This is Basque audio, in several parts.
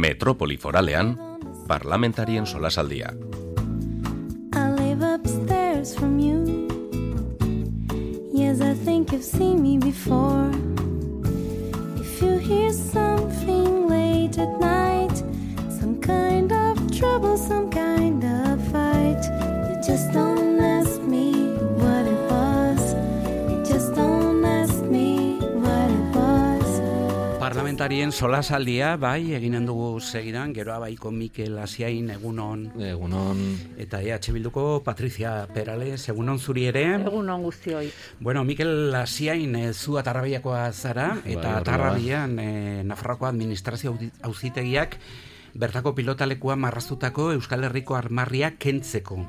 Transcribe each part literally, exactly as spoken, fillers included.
Metropoli Foralean, parlamentarien solasaldia. I live upstairs from you. Yes, I think you've seen me before. If you hear something late at night, some kind of trouble, some kind of fight, you just don't ask me what it was. You just don't ask me what it was. Parlamentarien solasaldia, bai, eginen dugu segidan, geroa baiko Mikel Asiain, egunon. Egunon. Eta E H Bilduko Patricia Perales, egunon zuri ere. Egunon guztioi. Bueno, Mikel Asiain, e, zu Atarrabiakoa zara, eta bai, Atarrabian e, Nafarroako administrazio auzitegiak bertako pilotalekua marraztutako Euskal Herriko armarria kentzeko.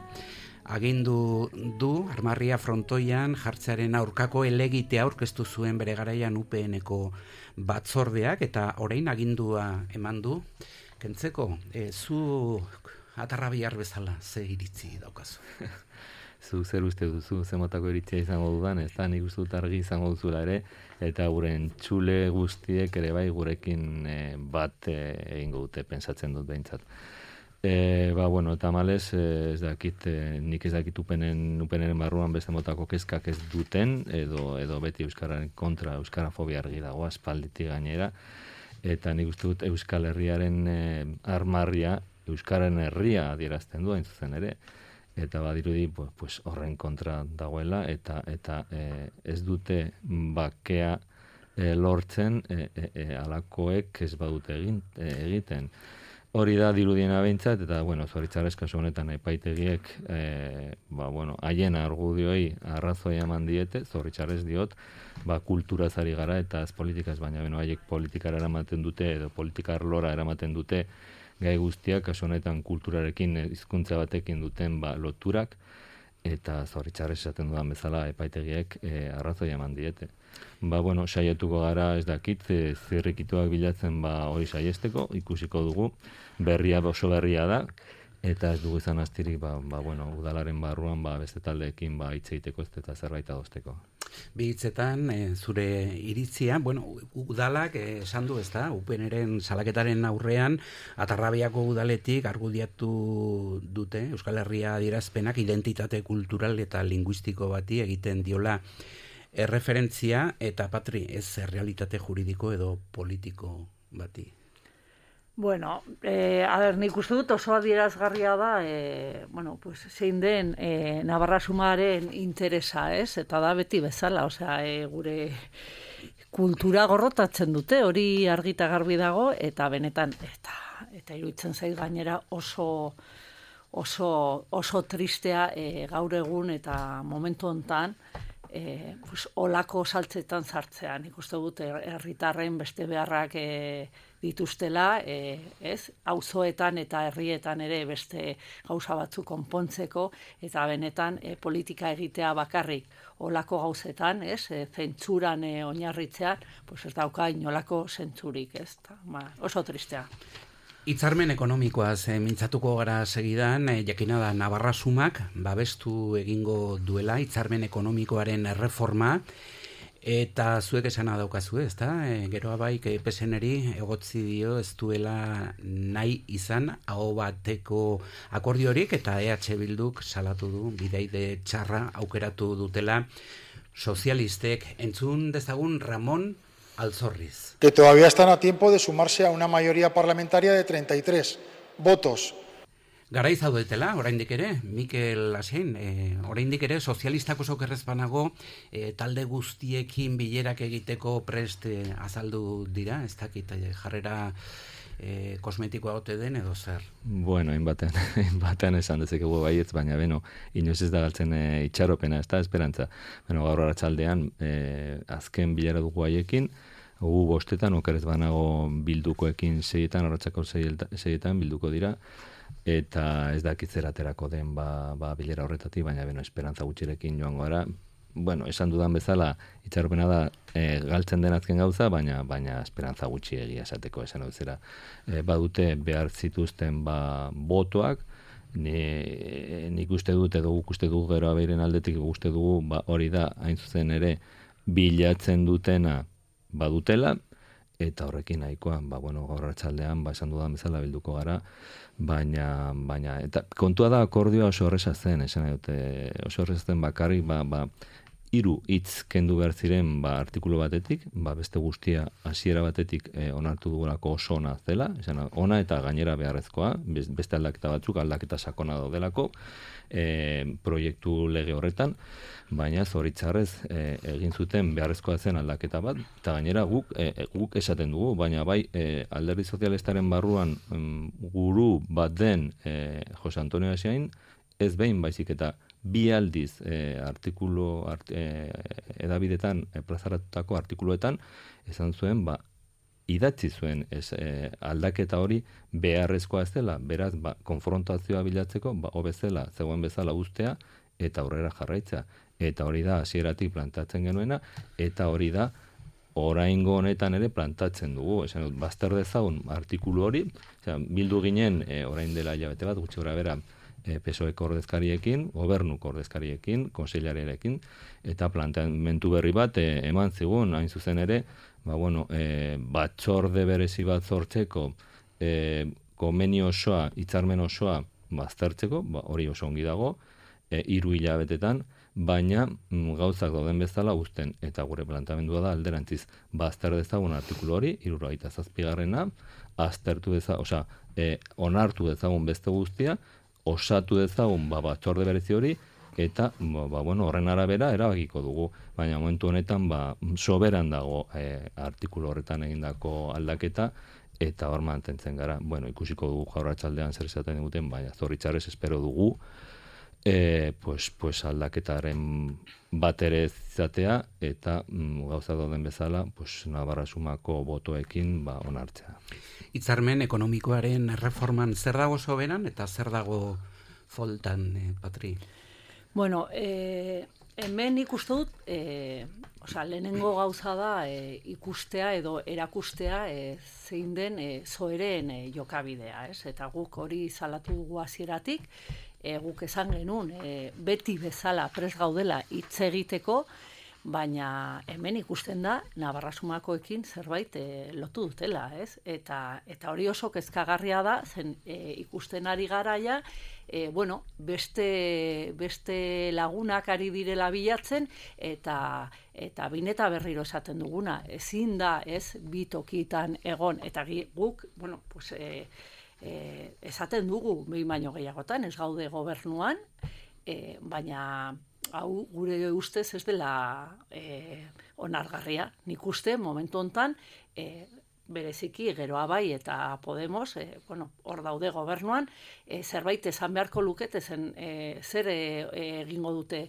Agindu du, armarria frontoian jartzearen aurkako helegitea aurkeztu zuen bere garaian U P N-eko batzordeak, eta orain agindua eman du kentzeko. E, zu Atarrabiar bezala ze iritzi daukazu? Zu zer uste duzu, zemotako iritzia izango dudan, ez da, nik uste dut argi izango duzula ere, eta guren txule guztiek ere bai gurekin e, bat e, egingo dute, pensatzen dut behintzat. E, ba, bueno, eta malez, e, ez dakit, e, nik ez dakit upenen, upeneren barruan beste motako kezkak ez duten, edo, edo beti euskararen kontra, euskarafobia argi dago, aspalditik gainera, eta nik uste dut Euskal Herriaren e, armarria, Euskaren herria adierazten du, hain zuzen ere, eta badirudi pues, pues horren kontra dagoela, eta eta e, ez dute bakea e, lortzen e, e, e, alakoek ez badute egin, e, egiten. Hori da dirudiena behintzat, eta, bueno, zoritxarrez kasu honetan epaitegiek, e, ba, bueno, haien argudioi arrazoia eman diete, zoritxarrez diot, ba, kulturaz ari gara, eta ez politikaz, baina, beno, haiek politikara eramaten dute, edo politikar lora eramaten dute, gai guztiak, kasu honetan kulturarekin, hizkuntza batekin duten ba, loturak, eta zoritxarrez esaten dudan bezala epaitegiek e, arrazoia eman diete. Ba, bueno, saiatuko gara ez dakit, e, zirrikituak bilatzen ba, hori saiesteko, ikusiko dugu, berria oso berria da, eta ez dugu izan astirik, ba, ba, bueno, udalaren barruan ba, beste taldeekin ba, hitz egiteko ez eta zerbait adosteko. Bi hitzetan, e, zure iritzia, bueno, udalak e, esan du, ez da, U P N-ren salaketaren aurrean, Atarrabiako udaletik argudiatu dute Euskal Herria adierazpenak identitate kultural eta linguistiko bati egiten diola erreferentzia, eta Patri, ez errealitate juridiko edo politiko bati. Bueno, eh, a ber, nik uste dut oso adierazgarria da, eh, bueno, pues, zein den eh, Navarrasumaren interesa, ez? Eta da beti bezala, osea, eh, gure kultura gorrotatzen dute, hori argita garbi dago, eta benetan, eta eta iruditzen zait gainera oso oso oso tristea eh, gaur egun eta momentu hontan, eh, pues, olako saltzetan sartzean. Nik uste dut herritarren beste beharrak eh, dituztela, e, ez, auzoetan eta herrietan ere beste gauza batzuk konpontzeko, eta benetan e, politika egitea bakarrik olako gauzetan, ez, e, zentzuran e, oinarritzean, pues ez dauka inolako zentzurik, ez, ta, ba, oso tristea. Hitzarmen ekonomikoaz e, mintzatuko gara segidan, e, jakina da Navarrasumak babestu egingo duela hitzarmen ekonomikoaren erreforma, eta zuek esana daukazu, ez da? E, geroa bai, P S N-eri egotzi dio ez duela nahi izan aho bateko akordiorik, eta E H Bilduk salatu du bidaide txarra aukeratu dutela sozialistek. Entzun dezagun Ramon Alzorriz. Que todavía están a tiempo de sumarse a una mayoría parlamentaria de treinta y tres votos. Garai zaudetela, oraindik ere, Mikel Asiain, e, oraindik ere sozialistak oso kerrez banago, e, talde guztiekin bilerak egiteko prest e, azaldu dira, ez dakit jarrera e, kosmetikoa ote den edo zer? Bueno, hainbatean, hainbatean esan dezakegu baietz, baina beno, inoiz ez da galtzen e, itxaropena, ez da esperantza. Beno, gaur arratsaldean e, azken bilera dugu haiekin, gu bostetan, okerez banago bildukoekin seietan, arratsako seietan bilduko dira, eta ez dakit zer aterako den ba, ba bilera horretatik, baina beno, esperantza gutxirekin joango gara. Bueno, esan dudan bezala, itxaropena da e, galtzen den azken gauza, baina baina esperantza gutxi egia esateko esan hau zera. E, badute behar zituzten ba, botoak, ni, nik uste dut edo guk uste dugu gero abeiren aldetik uste dugu ba, hori da hain zuzen ere bilatzen dutena badutela, eta horrekin nahikoa, ba, bueno, gaur arratsaldean, ba, esan dudan bezala bilduko gara, baina, baina, eta kontua da akordioa oso horreza zen, esan dute, oso horreza zen bakarrik, ba, ba, hiru hitz kendu behar ziren, ba, artikulu batetik, ba, beste guztia hasiera batetik e, onartu dugulako oso ona zela, esan, ona eta gainera beharrezkoa, beste aldaketa batzuk, aldaketa sakona daudelako, e, proiektu lege horretan, baina zoritzarrez e, egin zuten beharrezkoa zen aldaketa bat, eta gainera guk, e, guk esaten dugu, baina bai e, alderdi sozialistaren barruan em, guru bat den e, Jose Antonio Asiain, ez behin baizik eta bi aldiz e, artikulu art, e, edabidetan e, plazaratutako artikuluetan esan zuen, ba, idatzi zuen ez, e, aldaketa hori beharrezkoa ez dela, beraz, ba, konfrontazioa bilatzeko, ba, hobezela, zegoen bezala ustea, eta aurrera jarraitza. Eta hori da hasieratik plantatzen genuena, eta hori da oraingo honetan ere plantatzen dugu. Esan dut, bazter dezagun artikulu hori, esan, bildu ginen e, orain dela hilabete bat, gutxi gora bera, e, P S O Eko ordezkariekin, gobernuko ordezkariekin, konseilariarekin, eta planteamendu berri bat e, eman zigun, hain zuzen ere, ba, bueno, e, batzorde berezi bat sortzeko, e, konbenio osoa, hitzarmen osoa baztertzeko, ba, hori oso ongi dago, e, hiru hilabetetan, baina mm, gauzak dauden bezala uzten, eta gure planteamendua da alderantziz bazter dezagun artikulu hori, hirurogeita zazpigarrena, aztertu dezagun, osea, e, onartu dezagun beste guztia, osatu dezagun ba, batzorde berezi hori, eta ba, ba, bueno, horren arabera erabakiko dugu, baina momentu honetan ba, soberan dago e, artikulu horretan egindako aldaketa, eta hor mantentzen gara. Bueno, ikusiko dugu jaurratsaldean zer esaten duten, baina zoritxarrez espero dugu, E, pues, pues aldaketaren bat ere izatea eta mm, gauza dauden bezala pues, Navarra Sumako botoekin ba, onartzea. Hitzarmen ekonomikoaren reforman zer dago soberan eta zer dago foltan, eh, Patri? Bueno, eh, hemen ikustu dut, eh, osea, lehenengo gauza da eh, ikustea edo erakustea eh, zein den eh, zoeren eh, jokabidea, ez? Eta guk hori salatu dugu hasieratik, E, guk esan genuen, e, beti bezala pres gaudela hitz egiteko, baina hemen ikusten da Navarra Sumakoekin zerbait e, lotu dutela, ez? Eta, eta hori oso kezkagarria da, zen e, ikusten ari garaia, e, bueno, beste, beste lagunak ari direla bilatzen, eta eta bin eta berriro esaten duguna, ezin da, ez, bi tokitan egon, eta guk, bueno, pues, e, E, esaten dugu behin baino gehiagotan, ez gaude gobernuan, e, baina hau gure ustez ez dela e, onargarria. Nik uste momentu hontan e, bereziki Geroa Bai eta Podemos, e, bueno, hor daude gobernuan, e, zerbait esan beharko lukete zen e, zer e, e, egingo dute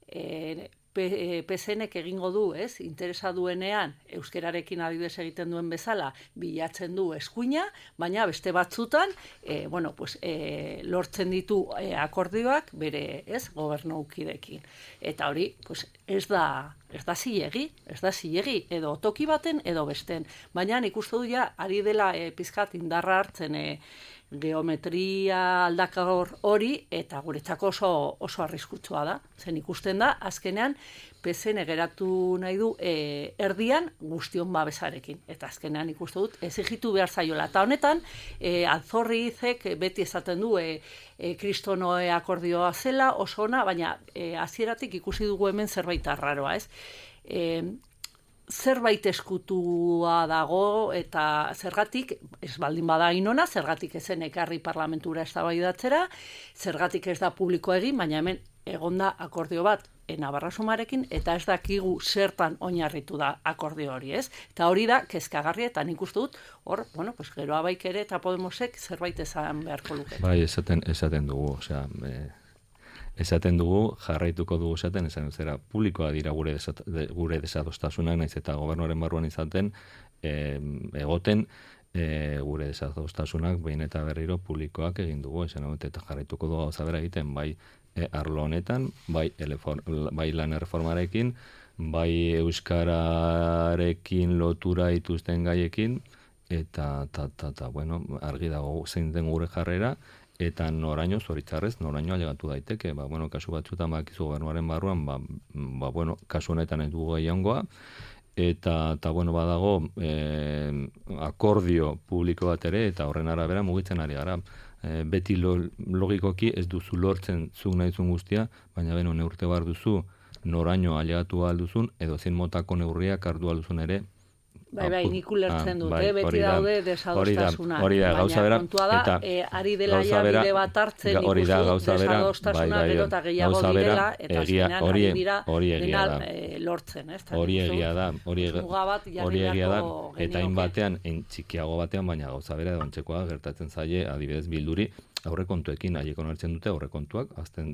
e, P S Nek egingo du, ez, interesa duenean, euskerarekin adibidez egiten duen bezala, bilatzen du eskuina, baina beste batzutan, e, bueno, pues, e, lortzen ditu e, akordioak bere, ez, gobernukidekin. Eta hori, pues, ez da, ez da zilegi, ez da zilegi, edo toki baten, edo besten. Baina nik uste du ja, ari dela e, pizkat indarra hartzen, e, geometria aldakor hori, eta guretzako oso, oso arriskutsua da. Zen ikusten da, azkenean, P S N geratu nahi du e, erdian guztion babesarekin. Eta azkenean ikusten dut, exigitu behar zaiola. Eta honetan, e, Altzorrizek beti esaten du, e, e, kristonoe akordioa zela, oso ona, baina e, hasieratik ikusi dugu hemen zerbait arraroa, ez? E, zerbait eskutua dago eta zergatik, ez baldin bada inona, zergatik ezen ekarri parlamentura eztabaidatzera, zergatik ez da publiko egin, baina hemen egonda akordio bat e, Navarra Sumarekin, eta ez dakigu zertan oinarritu da akordio hori, ez? Eta hori da kezkagarria, eta nik uste dut, hor, bueno, pues Geroa Baik ere eta Podemosek zerbait esan beharko luke. Bai, esaten, esaten dugu, osea, e... esaten dugu, jarraituko dugu esaten, esan zera, publikoa dira gure, desat, de, gure desadostasunak, naiz eta gobernuaren barruan izaten, e, egoten e, gure desadostasunak behin eta berriro publikoak egin dugu, esan dut, eta jarraituko dugu gauza bera egiten, bai e, arlo honetan, bai, elefor, bai lan erreformarekin, bai euskararekin lotura dituzten gaiekin, eta, ta, ta, ta, bueno, argi dago zein den gure jarrera, eta noraino, zoritzarrez, noraino alegatu daiteke, ba, bueno, kasu batzutan bakizu gobernuaren barruan, ba, ba, bueno, kasu honetan ez dugu gehiagoa, eta, eta bueno, badago e, akordio publiko bat ere, eta horren arabera mugitzen ari gara. E, beti lo, logikoki ez duzu lortzen zuk nahizun guztia, baina beno neurte behar duzu, noraino aliatu alduzun, edo zein motako neurriak hartu alduzun ere. Bai, bai, nik ulertzen dut, eh? Beti daude desadostasunak. Hori da, gauza bera. Baina kontua da, e, ari dela ja bide bat hartzen ikusi desadostasunak gero eta gehiago direla, eta azkenean ari dira dena e, lortzen. Ez? Hori egia da, hori egia da, eta hainbatean, txikiago batean, baina gauza bera edontzekoa gertatzen zaie, adibidez bilduri, aurrekontuekin haiek onartzen dute aurrekontuak,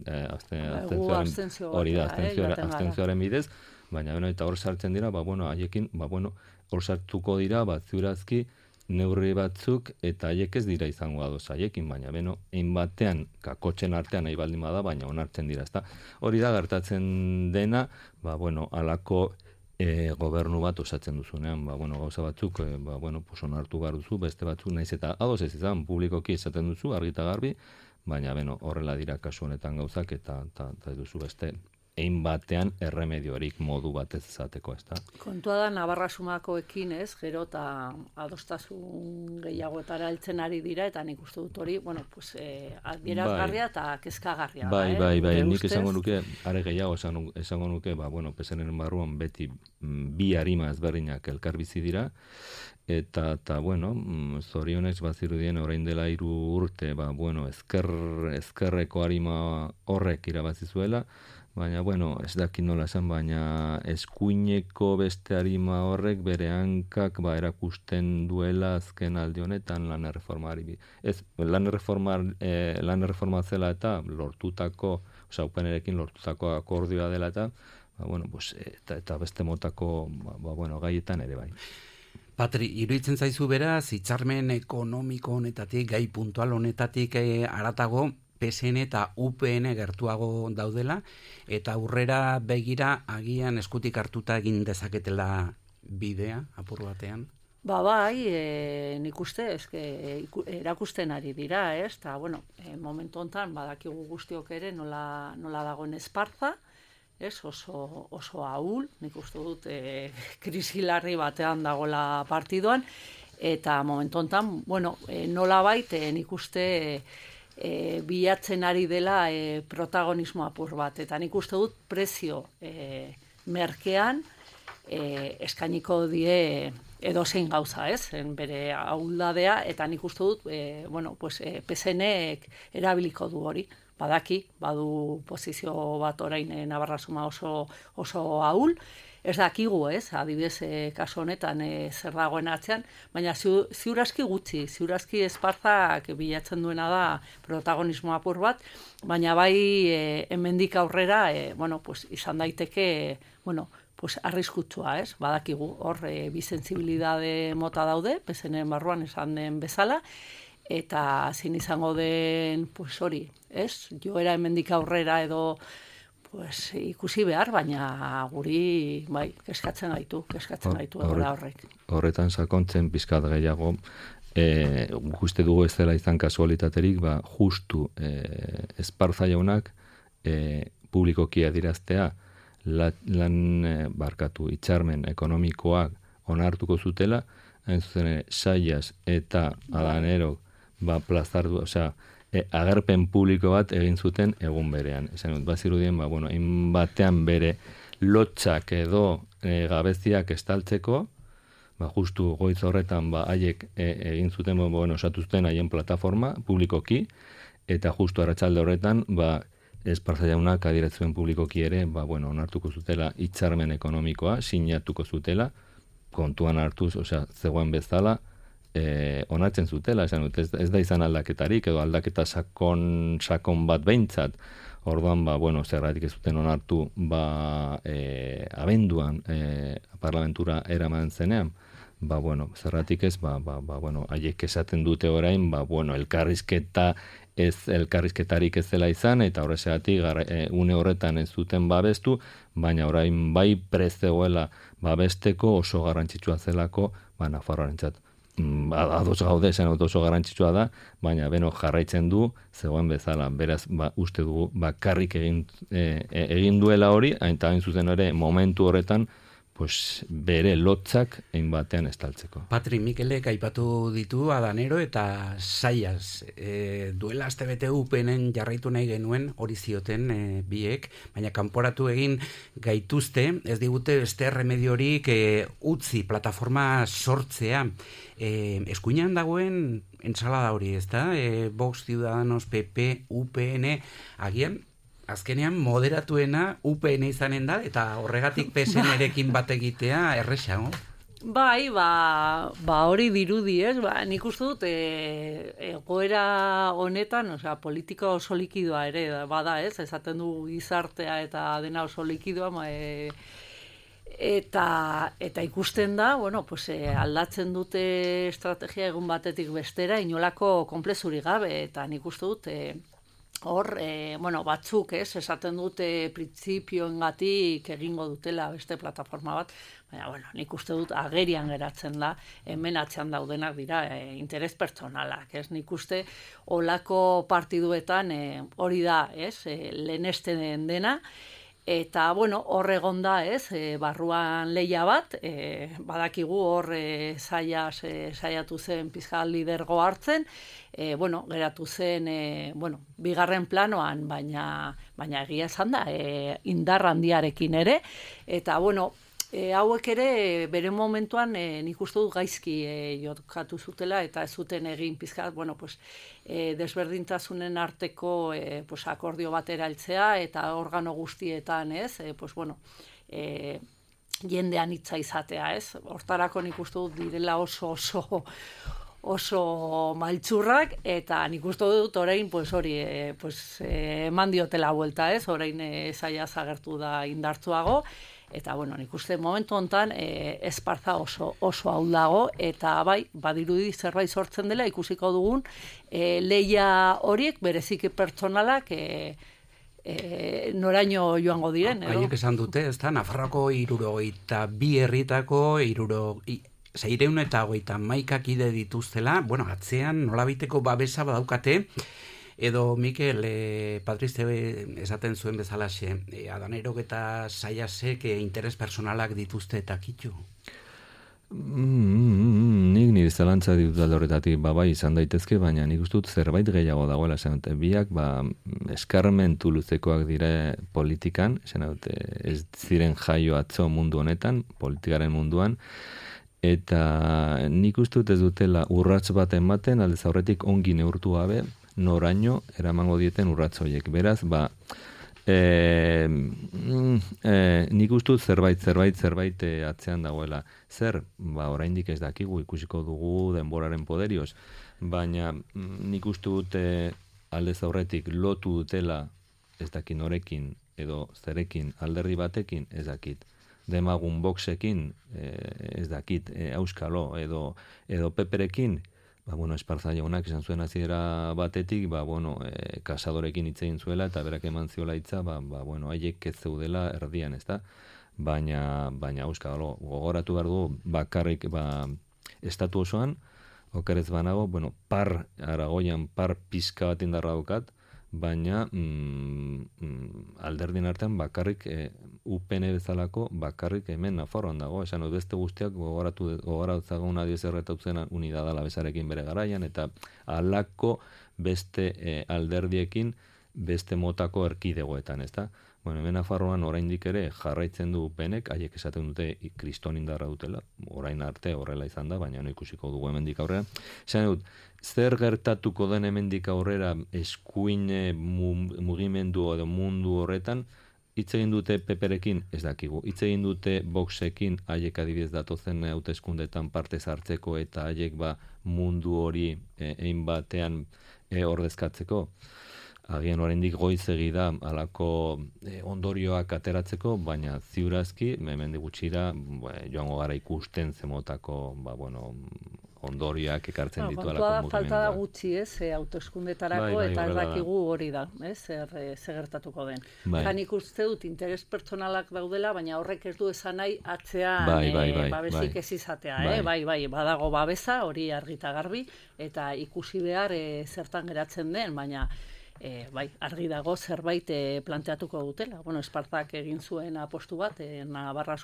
abstentzioaren bidez, baina beno, eta hor sartzen dira, ba, bueno, haiekin, ba, bueno, hor sartuko dira, bat ziurazki, neurri batzuk, eta haiek ez dira izango ados haiekin, baina beno, ein batean, kakotxen artean nahi baldin bada, baina onartzen dira, ezta. Hori da, gertatzen dena, ba, bueno, alako e, gobernu bat osatzen duzunean, ba, bueno, gauza batzuk, e, ba, bueno, pues onartu behar duzu, beste batzuk, naiz eta ados ez izan, publikoki esaten duzu, argita garbi, baina beno, horrela dira kasu honetan gauzak, eta, eta, eta duzu beste, ein batean erremediorik modu batez izateko, ezta? Kontua da Navarra sumakoekin, ez, gero eta adostasun gehiagoetara heltzen ari dira, eta nik uste dut hori, bueno, pues, eh, adierazgarria eta kezkagarria. Bai, eh? bai, bai, nik esango nuke, are gehiago esango, esango nuke, ba, bueno, pesenen barruan beti bi arima ezberdinak elkar bizi dira, eta, eta bueno, zorionez bazirudien orain dela hiru urte, ba, bueno, ezker, ezkerreko arima horrek irabazi zuela, baina, bueno, ez dakit nola esan, baina eskuineko beste arima horrek bere hankak ba, erakusten duela azken aldi honetan lan erreformari. Ez, lan erreforma, eh, lan erreforma zela eta lortutako, osea, upenerekin lortutako akordioa dela eta, ba, bueno, pues, eta, eta beste motako ba, ba, bueno, gaietan ere bai. Patri, iruditzen zaizu beraz, hitzarmen ekonomiko honetatik, gai puntual honetatik eh, aratago, P S N eta U P N gertuago daudela, eta aurrera begira agian eskutik hartuta egin dezaketela bidea, apur batean? Ba, bai, e, nik uste, eske, erakusten ari dira, ez? Eta, bueno, e, momentu honetan, badakigu guztiok ere nola, nola dagoen Esparza, ez? Oso, oso ahul, nik uste dut, e, krisi larri batean dagoela partidoan, eta momentu honetan, bueno, e, nola bait, e, nik uste... E, E, bilatzen ari dela e, protagonismo apur bat, eta nik uste dut prezio e, merkean e, eskainiko die edozein gauza, ez? En bere ahuldadea, eta nik uste dut e, bueno, pues, e, P S N-ek erabiliko du hori, badaki, badu posizio bat orain e, Navarra Suma oso, oso ahul, ez dakigu, ez, adibidez, e, kasu honetan e, zer dagoen atzean, baina ziurazki gutxi, ziurazki Esparzak bilatzen duena da protagonismo apur bat, baina bai e, hemendik aurrera, e, bueno, pues, izan daiteke, bueno, pues, arriskutsua, ez, badakigu, hor, e, bisensibilidade mota daude, P S N barruan esan den bezala, eta zin izango den, pues, hori, ez, joera hemendik aurrera edo, pues, ikusi behar, baina guri bai, keskatzen gaitu, keskatzen gaitu egoera horrek. Horretan sakontzen pizkat gehiago, e, uste dugu ez dela izan kasualitaterik, ba, justu e, Esparza jaunak e, publikoki adiraztea la, lan e, barkatu hitzarmen ekonomikoak onartuko zutela, hain zuzen ere Saias eta Adanero ba, plazardu, osea, E, agerpen publiko bat egin zuten egun berean. Esan dut, bazirudien, ba, bueno, batean bere lotxak edo e, gabeziak estaltzeko, ba, justu goiz horretan ba, haiek e, egin zuten, ba, bueno, osatu zuten haien plataforma publikoki, eta justu arratsalde horretan, ba, Esparza jaunak adierazuen publikoki ere, ba, bueno, onartuko zutela hitzarmen ekonomikoa, sinatuko zutela, kontuan hartuz, osea, zegoen bezala, E, onartzen zutela, esan dut, ez, ez da izan aldaketarik, edo aldaketa sakon, sakon bat behintzat, orduan, ba, bueno, zerratik ez zuten onartu, ba, e, abenduan e, parlamentura eraman zenean, ba, bueno, zerratik ez, ba, ba, ba, bueno, haiek esaten dute orain, ba, bueno, elkarrizketa, ez elkarrizketarik ez dela izan, eta horrezegatik, e, une horretan ez zuten babestu, baina orain bai prezegoela babesteko oso garrantzitsua zelako, ba, Nafarroarentzat. Ados gaude, zen oso garrantzitsua da, baina beno jarraitzen du, zegoen bezala, beraz, ba, uste dugu, bakarrik egin, e, egin duela hori, eta hain zuzen ere momentu horretan, pues, bere lotzak egin batean estaltzeko. Patri Mikelek aipatu ditu Adanero eta Saias. E, duela astebete upenen jarraitu nahi genuen hori zioten e, biek, baina kanporatu egin gaituzte, ez digute beste remediorik e, utzi plataforma sortzea. E, eskuinan dagoen entsalada hori, ez da? E, Vox, Ciudadanos, P P, U P N, agian azkenean moderatuena U P N izanen da, eta horregatik P S N-erekin bat egitea erresago. Bai, ba, ba hori dirudi, ez? Ba, nik uste dut, e, egoera honetan, osea, politika oso likidoa ere, bada, ez? Esaten du gizartea eta dena oso likidoa, ma, e, eta, eta ikusten da, bueno, pues, e, aldatzen dute estrategia egun batetik bestera, inolako konplexurik gabe, eta nik uste dut, e, hor, e, bueno, batzuk, ez, esaten dute printzipioengatik egingo dutela beste plataforma bat, baina, bueno, nik uste dut agerian geratzen da, hemen atzean daudenak dira, e, interes pertsonalak, ez, nik uste olako partiduetan e, hori da, ez, e, lehenesten dena, eta, bueno, hor egon da, ez, e, barruan leia bat, e, badakigu hor e, saias, e, saiatu zen pizkal lidergo hartzen, e, bueno, geratu zen, e, bueno, bigarren planoan, baina, baina egia esan da, e, indar handiarekin ere, eta, bueno, E, hauek ere, bere momentuan, e, nik uste dut gaizki e, jokatu zutela, eta ez zuten egin pizkat, bueno, pues, e, desberdintasunen arteko e, pues, akordio bat erailtzea, eta organo guztietan, ez, e, pues, bueno, e, jendean hitza izatea, ez, hortarako nik uste dut direla oso oso oso maltsurrak, eta nik uste dut orain, pues, hori, e, pues, e, eman diotela buelta, ez, orain e, Saias agertu da indartzuago, eta, bueno, nik uste momentu honetan e, esparza oso, oso hau dago, eta bai, badirudi zerbait sortzen dela, ikusiko dugun, e, leia horiek bereziki pertsonalak e, e, noraino joango diren, edo? Haiek esan dute, ez da, Nafarroako hirurogeita bi herritako hiruro... Seireun eta hogeita maikak ide dituztela, bueno, atzean nolabiteko babesa badaukate, edo Mikel, e, Patrice esaten zuen bezalaxe, e, Adanero eta Saiasek e, interes personalak dituzte eta kitxu? Mm, nik nire zelantza ditut alde horretatik, ba, bai, izan daitezke, baina nik uste dut zerbait gehiago dagoela, esan dute, biak, ba, eskarmentu luzekoak dire politikan, esan dute, ez ziren jaio atzo mundu honetan, politikaren munduan, eta nik uste dut ez dutela urrats bat ematen, aldez aurretik ongi neurtu gabe, noraino eramango dieten urrats horiek. Beraz, ba, e, e, nik uste dut zerbait, zerbait, zerbait e, atzean dagoela. Zer, ba, oraindik ez dakigu, ikusiko dugu denboraren poderioz, baina nik uste dut e, aldez aurretik lotu dutela ez dakit norekin, edo zerekin, alderdi batekin ez dakit. Demagun Voxekin, eh, ez dakit, eh, Euskalo, edo, edo Peperekin, ba, bueno, Esparza jaunak esan zuen hasiera batetik, ba, bueno, eh, kasadorekin hitz egin zuela, eta berak eman ziola hitza, ba, ba, bueno, haiek ez zeudela erdian, ez da? Baina, baina Euskalo, gogoratu behar du, bakarrik, ba, estatu osoan, okerez banago, bueno, par, Aragoian, par pizka bat indarra daukat, baina mm, mm, alderdien artean bakarrik e, U P N bezalako bakarrik hemen Nafarroan dago, esan dut beste guztiak gogoratu gogoratzagun adiez erretautzen unidada labesarekin bere garaian, eta halako beste e, alderdiekin beste motako erkidegoetan, ezta? Bueno, hemen Nafarroan oraindik ere jarraitzen du U P Nek, haiek esaten dute kriston indarra dutela, orain arte horrela izan da, baina no ikusiko dugu hemendik aurrera. Esan dut, zer gertatuko den hemendik aurrera eskuin mugimendu edo mundu horretan, hitz egin dute Peperekin, ez dakigu. Hitz egin dute Voxekin, haiek adibidez datozen hauteskundetan parte hartzeko eta haiek ba mundu hori egin batean e, ordezkatzeko. Agian oraindik goizegi da halako e, ondorioak ateratzeko, baina ziurazki hemendik gutxira ba, joango gara ikusten zemotako ba, bueno, ondorioak ekartzen ditu alako mugimenduak. Falta da gutxi, ez, e, autoeskundetarako, bai, bai, eta ez dakigu hori da, ez, zer, zer gertatuko den. Bai. Eta nik uste dut interes pertsonalak daudela, baina horrek ez du esan nahi atzean bai, bai, bai, e, babesik bai. Ez izatea, bai. Eh? bai, bai, badago babesa, hori argita garbi, eta ikusi behar e, zertan geratzen den, baina e, bai, argi dago zerbait e, planteatuko dutela. Bueno, Espartak egin zuen apostu bat, e, Navarra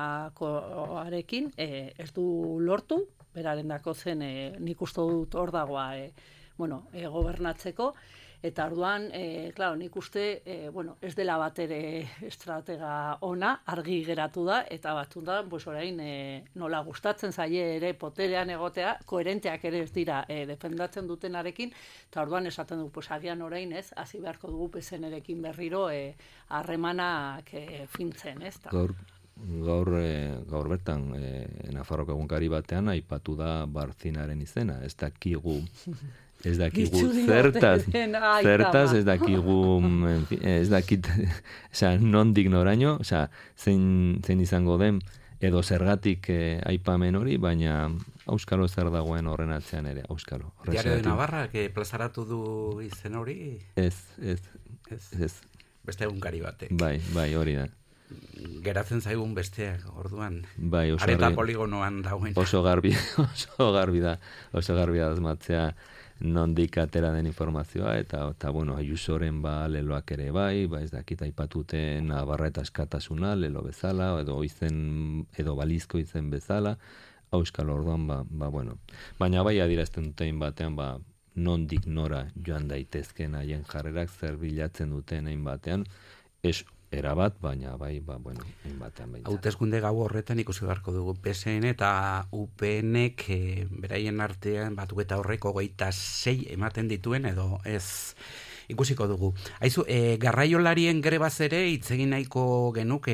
Sumakoarekin, e, ez du lortu, beraren dako zen, e, nik uste dut hor dagoa, e, bueno, e, gobernatzeko, eta orduan, e, claro, nik uste, e, bueno, ez dela bat ere estratega ona, argi geratu da, eta batun da, pues orain, e, nola gustatzen zaie ere poterean egotea, koherenteak ere ez dira e, defendatzen dutenarekin, eta orduan esaten du, pues agian orain, ez, hasi beharko dugu pesenerekin berriro e, harremanak e, fintzen, ez? Ta. Gaur, gaur, e, gaur bertan, e, Nafarroko egunkari batean, aipatu da Barzinaren izena, ez dakigu... Ez dakigu zertaz, zertaz, ez dakigu, en fin, ez dakit, osea, nondik noraino, osea, zein, zein izango den, edo zergatik eh, aipamen hori, baina auskalo zer dagoen horren atzean ere, auskalo. Diario de Navarra, que plazaratu du izen hori? Ez, ez, ez, ez. Beste egunkari batek. Bai, bai, hori da. Geratzen zaigun besteak, orduan. Bai, oso Areta garbi, poligonoan dagoen. Oso garbi, oso garbi da, oso garbi da azmatzea, nondik atera den informazioa, eta, eta bueno, Ayusoren ba, leloak ere bai, ba, ez dakit aipatute Navarra eta askatasuna, lelo bezala, edo izen, edo balizko izen bezala, auskal orduan, ba, ba, bueno. Baina bai adierazten dutein batean, ba, nondik nora joan daitezken haien jarrerak zer bilatzen duten ein batean, ez erabat, baina bai, ba, bueno, ein batean baita. Hauteskunde gau horretan ikusi beharko dugu P S N eta U P N-ek e, beraien artean batuk eta horreko hogeita sei ematen dituen edo ez ikusiko dugu. Aizu, e, garraiolarien grebaz ere hitz egin nahiko genuke,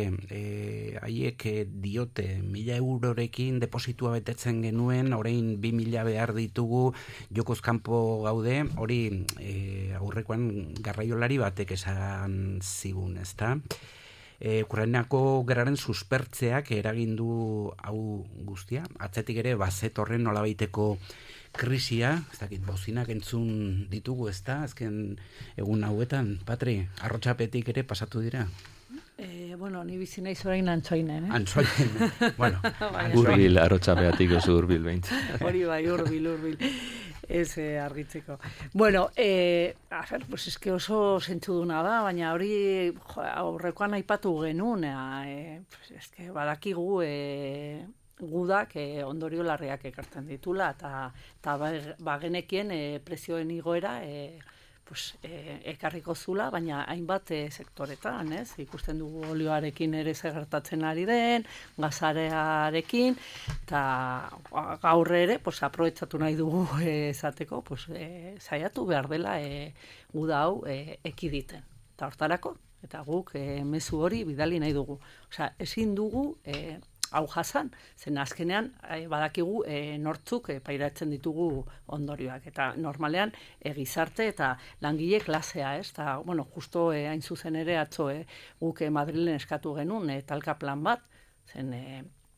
e, haiek e, diote mila eurorekin depositua betetzen genuen, orain bi mila behar ditugu, jokoz kanpo gaude, hori e, aurrekoan garraiolari batek esan zigun, ezta? E, Ukrainako gerraren suspertzeak eragindu hau guztia, atzetik ere bazetorren nolabaiteko krisia, ez dakit, bozinak entzun ditugu, ez da, azken egun hauetan, Patri, arrotxapetik ere pasatu dira? E, bueno, ni bizi naiz orain Antsoainen, eh? Antsoainen, bueno. Urbil, arrotxapeatik oso urbil behintzat. Hori bai, urbil, urbil. Ez eh, argitzeko. Bueno, eh, a ver, pues es que oso zentzuduna da, baina hori jo, aurrekoan aipatu genuen, eh, pues es que badakigu... Eh, gudak eh, ondorio larriak ekartzen ditula, eta, eta bagenekien eh, prezioen igoera eh, pues, eh, ekarriko zula, baina hainbat eh, sektoretan, ez? Ikusten dugu olioarekin ere zegertatzen ari den, gazarearekin, eta gaur ere, pues, aprobetxatu nahi dugu eh, esateko, pues, eh, saiatu behar dela eh, guda hau eh, ekiditen. Eta hortarako, eta guk eh, mezu hori bidali nahi dugu. Osea, ezin dugu... Eh, hau jasan, zen azkenean eh, badakigu eh, nortzuk eh, pairatzen ditugu ondorioak, eta normalean eh, gizarte eta langile klasea, ez? Ta, bueno, justo eh, hain zuzen ere atzo eh, guk eh, Madrilen eskatu genuen eh, talka plan bat, zen eh,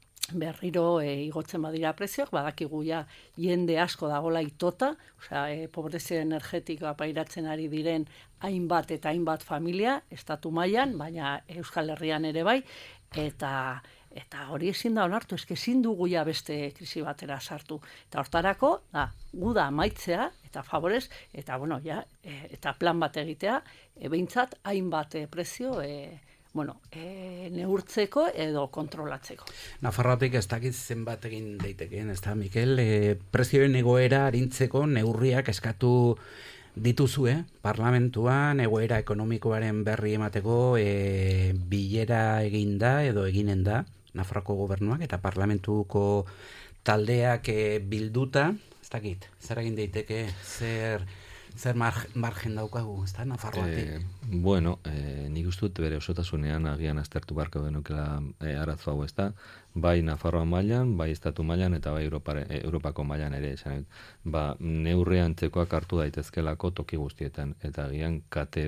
berriro eh, igotzen badira prezioak, badakigu ja jende asko dagola itota, osea, eh, pobrezia energetikoa pairatzen ari diren hainbat eta hainbat familia, estatu mailan, baina Euskal Herrian ere bai, eta Eta hori ezin da onartu, eske ezin dugu ja beste krisi batera sartu. Eta hortarako, da, guda amaitzea, eta favorez, eta bueno, ja, e, eta plan bat egitea, e, behintzat hainbat e, prezio, e, bueno, e, neurtzeko edo kontrolatzeko. Nafarroatik ez dakit zenbat egin daitekeen, ez da, Mikel, e, prezioen egoera arintzeko neurriak eskatu dituzue, parlamentuan, egoera ekonomikoaren berri emateko e, bilera eginda edo eginen da, Nafarroko gobernuak eta parlamentuko taldeak e, bilduta, ez dakit, zer egin daiteke, zer, zer mar, margen daukagu, ez da, Nafarroatik? Eh, bueno, eh, nik uste dut bere osotasunean agian aztertu barko denukela eh, arazo hau, ez da, bai Nafarroa mailan, bai estatu mailan eta bai Europare, eh, Europako mailan ere, esan, ba, neurrean txekoak hartu daitezkelako toki guztietan, eta agian kate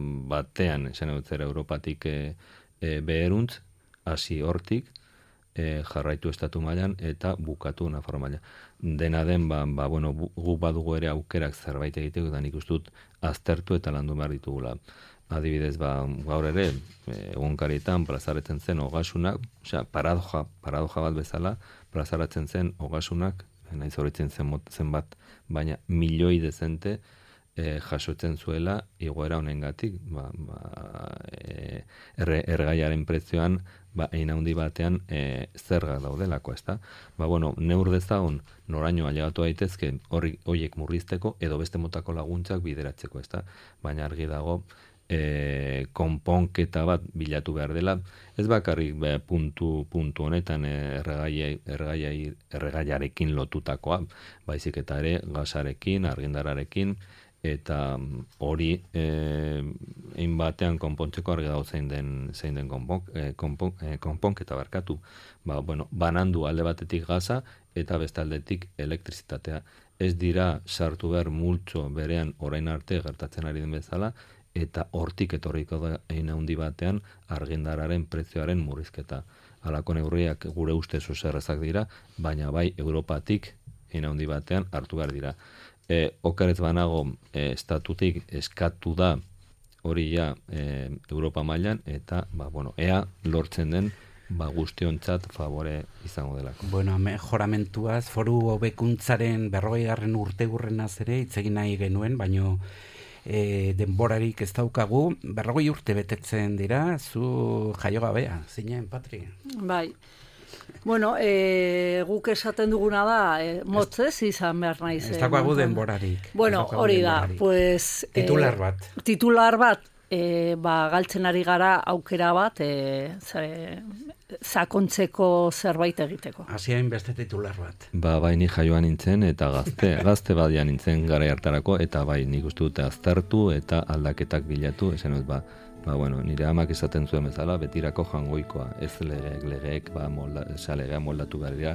batean, esan dut zera Europatik eh, eh, beheruntz, hasi hortik, e, jarraitu estatu mailan eta bukatu Nafarroa mailan. Dena den, ba, ba, bueno, gu badugu ere aukerak zerbait egiteko, eta nik uste dut aztertu eta landu behar ditugula. Adibidez, ba, gaur ere, egunkarietan plazaretzen zen ogasunak, osea, paradoja, paradoja bat bezala, plazaratzen zen ogasunak, nahi zauritzen zen, zen bat, baina milioi dezente e, jasotzen zuela igoera honengatik, ba, ba, e, erre, ergaiaren prezioan ba, ein handi batean e, zerga daudelako, ezta? Ba, bueno, neur dezagun noraino ailegatu daitezke hori hoiek murrizteko edo beste motako laguntzak bideratzeko, ezta? Baina argi dago e, konponketa bat bilatu behar dela, ez bakarrik be, puntu, puntu honetan erregai, erregai, erregaiarekin lotutakoa, baizik eta ere gasarekin, argindararekin, eta hori egin batean konpontzeko argi dago zein den, zein den konpon, eh, konpon, eh, konponketa barkatu. Ba, bueno, banandu alde batetik gaza eta beste aldetik elektrizitatea. Ez dira sartu behar multzo berean orain arte gertatzen ari den bezala, eta hortik etorriko da egin handi batean argindararen prezioaren murrizketa. Halako neurriak gure ustez oso errazak dira, baina bai Europatik egin handi batean hartu behar dira. E, okerez banago e, estatutik eskatu da hori ja e, Europa mailan eta ba, bueno, ea lortzen den ba, guztiontzat favore izango delako. Bueno, mejoramentuaz, foru hobekuntzaren berrogeigarren urte urrenaz ere hitz egin nahi genuen, baino e, denborarik ez daukagu, berrogei urte betetzen dira, zu jaiogabea, zinen, Patri? Bai. Bueno, e, guk esaten duguna da, e, motzez izan behar naiz. Ez daukagu denborarik. Bueno, hori da, pues... Titular bat. E, titular bat, e, ba, galtzen ari gara aukera bat, e, ze, sakontzeko zerbait egiteko. Hasiain beste titular bat. Ba, bai, ni jaioan nintzen, eta gazte, gazte badian nintzen gara hartarako, eta bai, nik uste dute aztertu eta aldaketak bilatu, esan dut, ba, ba, bueno, nire amak esaten zuen bezala, betirako jangoikoa, ez legeek, legeek, ba, molda, legea moldatu behar dira,